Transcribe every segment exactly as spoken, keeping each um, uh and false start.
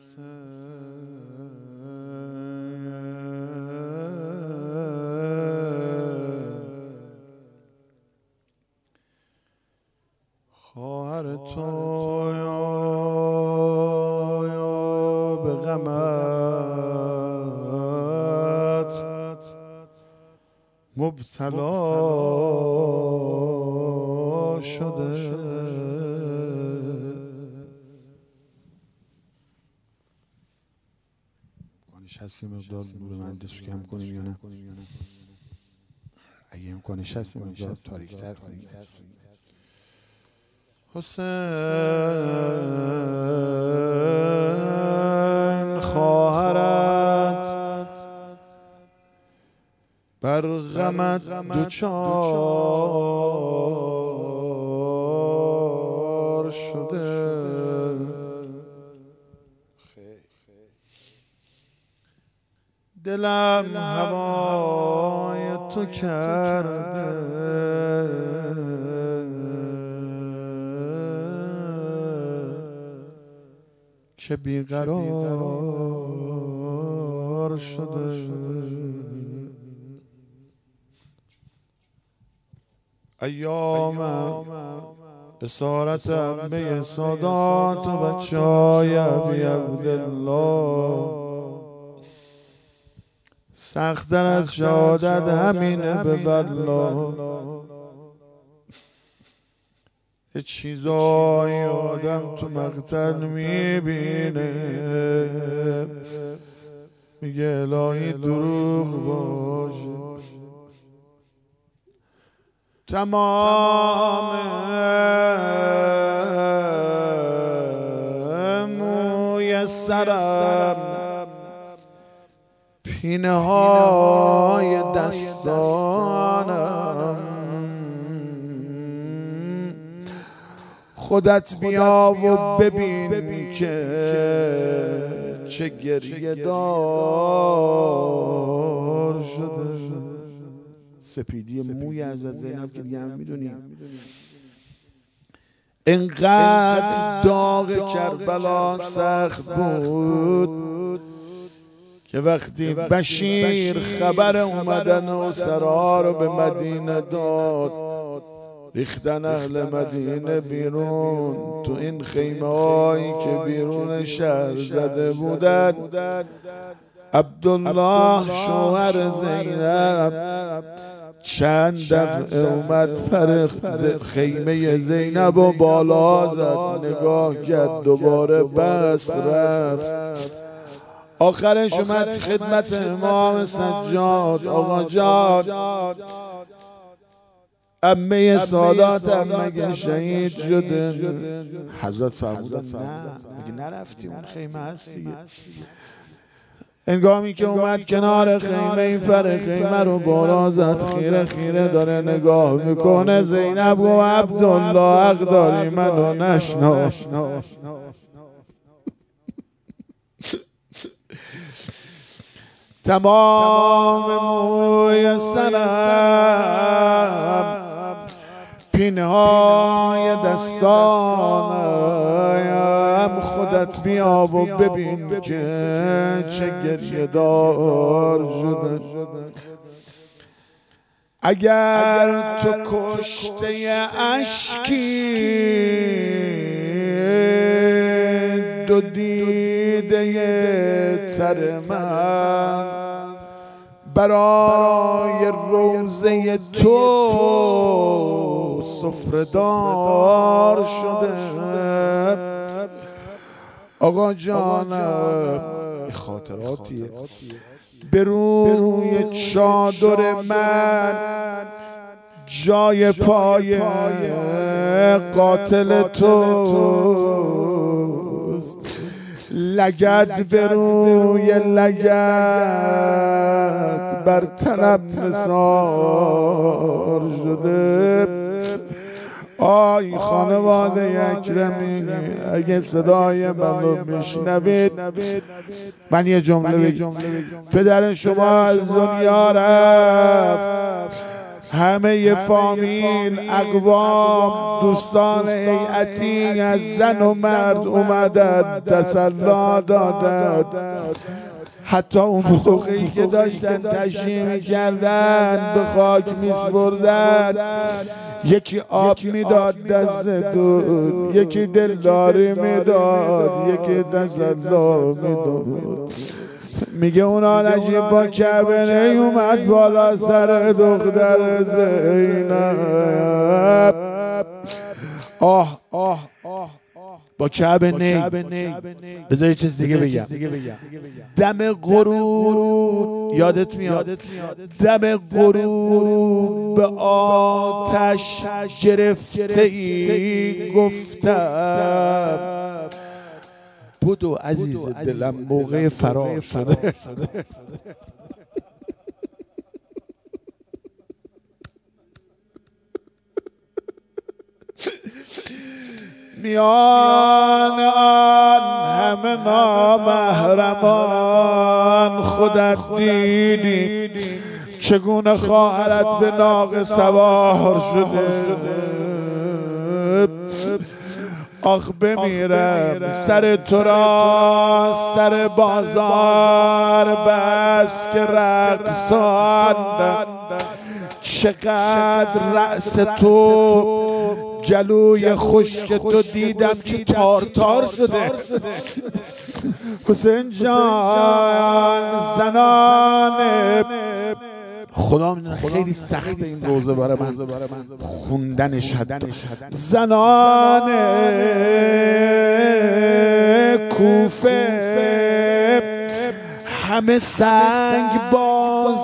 خواهر تو یا به غمت مبتلا شده. امکانش هست این مقدار نور مهندس رو کم کنیم یا نه؟ اگه امکانش هست این مقدار تاریک‌تر کنیم. حسین خواهرت بر غمت دوچار شده. دلم هوای تو کرده که بیقرار شده. ایام اسارت عمه سادات و بچه های ابی عبدالله سخت‌تر از شهادت همینه به والله. یه چیزایی آدم تو مقتل میبینه میگه الهی دروغ باشه. تمام موی سرم پینه های دستانم خودت بیا و ببین که چه گریه دار شده. سپیدی موی از زینب که دیگه هم میدونیم اینقدر داغ کربلا سخت بود که وقتی بشیر خبر اومدن و سرا رو به مدینه داد ریختن اهل مدینه بیرون تو این خیمه هایی که بیرون شهر زده بودن. عبدالله شوهر زینب چند دفعه اومد پر خیمه زینب و بالا زد نگاه کرد دوباره بس رفت. آخرش اومد خدمت امام سجاد آقا جان عمه سادات هم مگه شهید شده؟ حضرت فرمودن نه مگه نرفتی اون خیمه هست دیگه. انگامی که اومد کنار خیمه این پر خیمه رو بالا زد خیره خیره داره نگاه میکنه. زینب و عبدالله حق داری منو نشناس. تمام موی سرم پینه های دستانم خودت بیا و ببین که چه گریه دار شده. اگر تو کشته اشکی دو دیده تر من برای روزه تو سفره‌دار شده. آقا جانم خاطراتیه به روی چادر من جای پای قاتل توست. لگد به روی لگد بر تنم نثار شده. آی خانواده اکرمی اگه صدای من رو میشنوید من یه جمله بگم. پدر شما از دنیا رفت همه فامیل، اقوام، دوستان هیئتی از زن و مرد اومدن تسلا دادن. حتی اون موقعی که داشتن تشریح می‌کردن به خاک می‌سپردن، یکی آب میداد دست دود، یکی دلداری میداد، یکی تسلا میداد. میگه اونا نجیب با کعبه نیومد بالا سر دختر زینب. آه آه آه با کعبه نی. بذار یه چیز دیگه بگم. دم غروب یادت میاد؟ دم غروب به آتش گرفته ای گفتم بدو عزیز دلم موقع فرار شده. میان آن همه نامحرمان خودت دیدی چگونه خواهرت به ناقه سوار شده. آخ بمیرم سر تو را سر بازار بس که رقصان، چقدر رأس تو جلوی خشک تو دیدم که تار تار شده. حسین جان زنان خدا میدونه خیلی سخته این روزه برای من خوندنش. زنان کوفه همه سنگ باز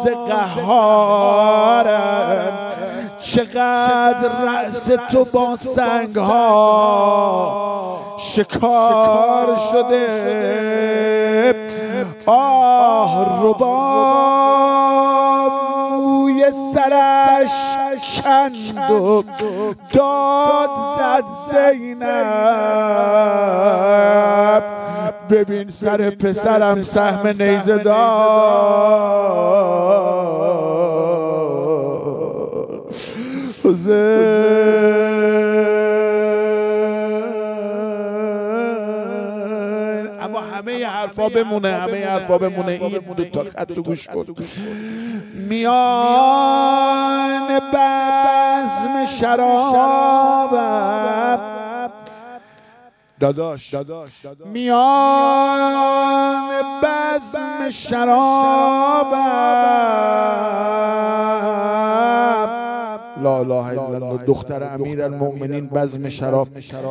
قهارن، چقدر رأس تو با سنگ ها شکار شده. آه رباب موی سرش کند و داد زد زینب، ببین سر پسرم سهم نیزه دار. اما همه حرفا بمونه، همه حرفا بمونه. این دو تا خط تو گوش کن. میان بزم شرابم داداش، میان بزم شرابم، لا اله الا الله، دختر امیرالمؤمنین بزم شراب،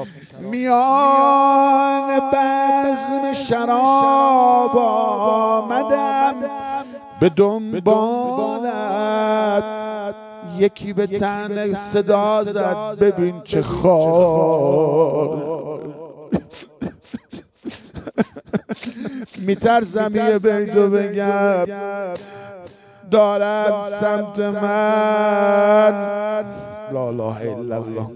میان بزم شراب آمدم به دنبالت، یکی به تن صدا زد ببین چه خار. میترسم یه بیتو بگم دارد سمت من، لا اله الا الله،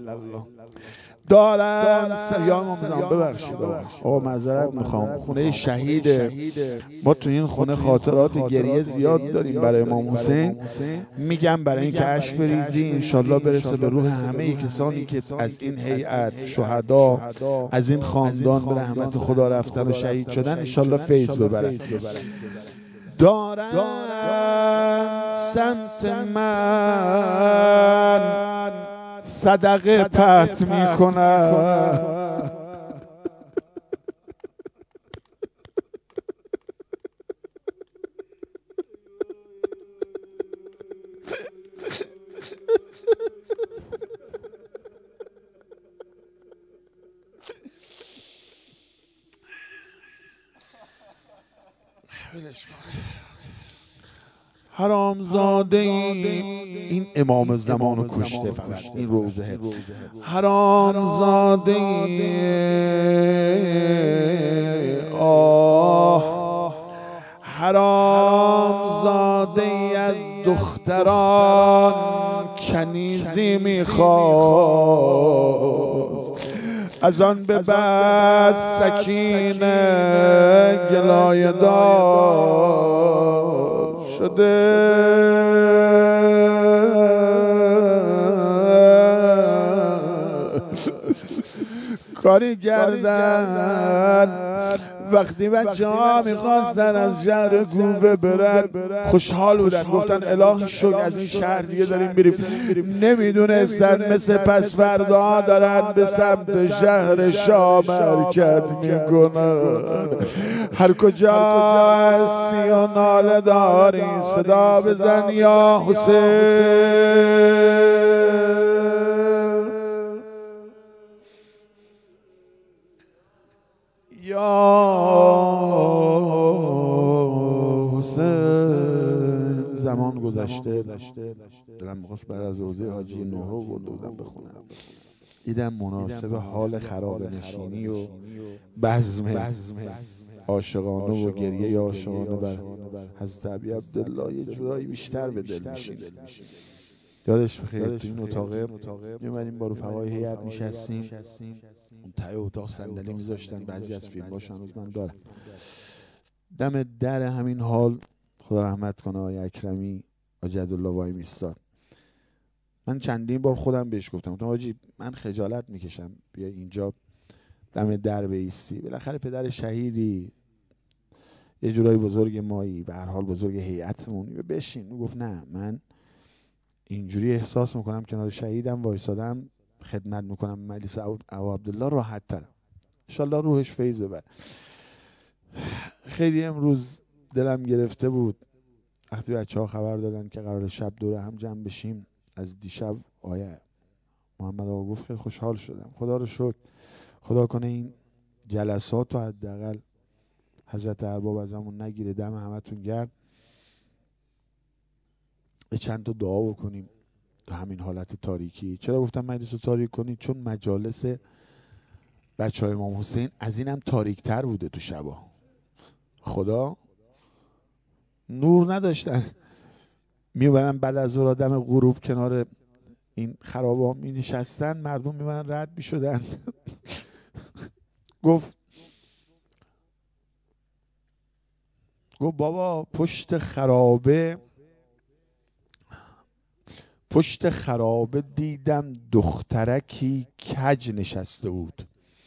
دارن یا امام ببخشید آقا معذرت میخوام، خونه شهیده ما تو این خونه خاطرات گریه زیاد داریم برای امام حسین. میگم برای اینکه اشک بریزی انشالله برسه به روح همه کسانی که از این هیئت شهدا از این خاندان به رحمت خدا رفتن و شهید شدن، انشالله فیض ببرن. دارن سمت من صدقه پت میکنن، حرامزاده این امام زمان رو کشته، فقط این روزه حرامزاده آه حرامزاده از دختران کنیزی میخواست، از آن به بعد سکینه گلایه دار شده. کاری کردن وقتی بچه ها میخواستن از شهر کوفه برن خوشحال بودن، گفتن الهی شکر از این شهر دیگه داریم میریم. نمیدونستن مثل پس فردا دارن به سمت شهر شام حرکت میکنن. هر کجا هستی و ناله داری صدا بزن یا حسین. یا حسین. زمان گذشته، دلم می‌خواست بعد از روزه حاجی نوحو برده بودم بخونم، دیدم مناسب حال خراب نشینی و بزم عاشقانه و گریه عاشقانه بر حضرت ابی عبدالله یه جورایی بیشتر به دل میشینه. یادش بخیر تو این اتاقه میومدیم با رفقای هیئت میشستیم، اون ته اتاق صندلی میذاشتن، بعضی از فیلماش هنوز من دارم. دم در همین حال خدا رحمت کنه آقای اکرمی جدالله وای میستاد. من چندین بار خودم بهش گفتم گفتم حاجی من خجالت میکشم بیا اینجا دم در بایستی، بالاخره پدر شهیدی یه جورایی بزرگ مایی، به هر حال بزرگ هیئتمونی، بشین. او گفت نه من اینجوری احساس میکنم کنار شهیدم وایسادم خدمت میکنم مجلس ابو عبدالله راحت ترم، انشالله روحش فیض ببر. خیلی امروز دلم گرفته بود وقتی بچه ها خبر دادن که قرار شب دور هم جمع بشیم. از دیشب آیه محمد آقا گفت خیلی خوشحال شدم. خدا رو شکر، خدا کنه این جلسات رو حداقل حضرت ارباب ازمون نگیره. دم همتون گرم. چند تا دعا بکنیم تو همین حالت تاریکی. چرا گفتم مجلس رو تاریک کنید؟ چون مجالس بچه های امام حسین از این هم تاریک تر بوده تو شبا. خدا نور نداشتن، میومدن بعد از ظهر آدم غروب کنار این خرابه ها می نشستن، مردم میومدن رد می شدن. گفت گفت بابا پشت خرابه پشت خرابه دیدم دخترکی کج نشسته بود.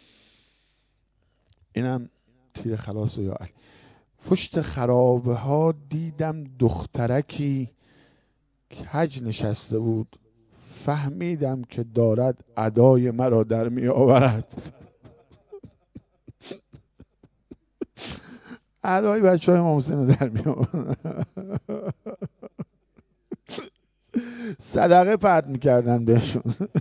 اینم تیر خلاص یا علی. پشت خرابه ها دیدم دخترکی کج نشسته بود، فهمیدم که دارد ادای مرا در می آورد. ادای بچه های امام حسین در می آورد. صدقه پرت میکردن بهشون.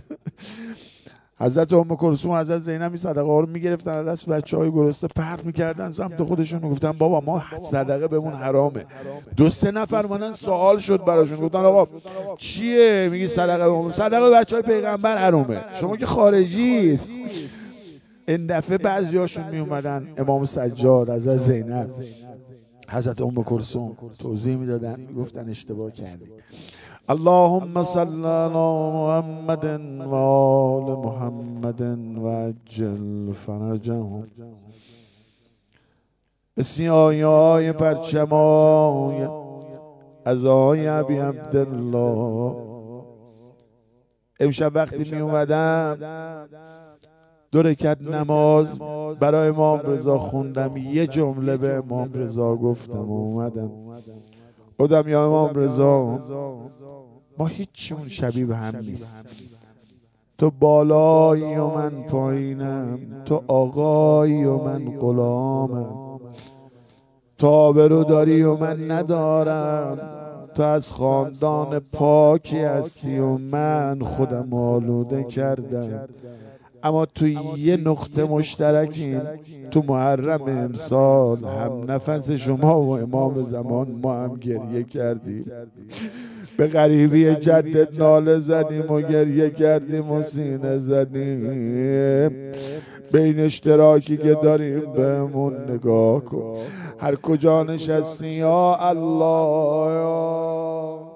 حضرت ام کلثوم حضرت زینب این صدقه ها رو میگرفتن از دست بچه های گرسنه پرت میکردن سمت خودشون، گفتن بابا ما صدقه بهمون حرامه. دو سه نفر مانن سوال شد براشون، گفتن آقا چیه میگی صدقه بهمون؟ صدقه بچه های پیغمبر حرامه، شما که خارجید. این دفعه بعضیاشون میومدن امام سجاد حضرت زینب حضرت ام کلثوم توضیح میدادن، میگفتن اشتباه کردی. اللهم صل علی محمد و آل محمد و عجل فرجهم. سیاهی پرچمای از آقای ابی عبدالله امشب وقتی می اومدم دو رکعت نماز برای امام رضا خوندم، یه جمله به امام رضا گفتم و اومدم گفتم یا امام رضا ما هیچیمون شبیه به هم نیست، تو بالایی و من پایینم، تو آقایی و من غلامم، تو آبرو داری و من ندارم، تو از خاندان پاکی هستی و من خودم آلوده کردم، اما تو یه نقطه مشترکیم، تو محرم امسال هم نفس شما و امام زمان ما هم گریه کردیم، به غریبی جدت ناله زدیم و گریه کردیم و سینه زدیم، به این اشتراکی که داریم بهمون نگاه کن، هر کجا نشستی یا الله یا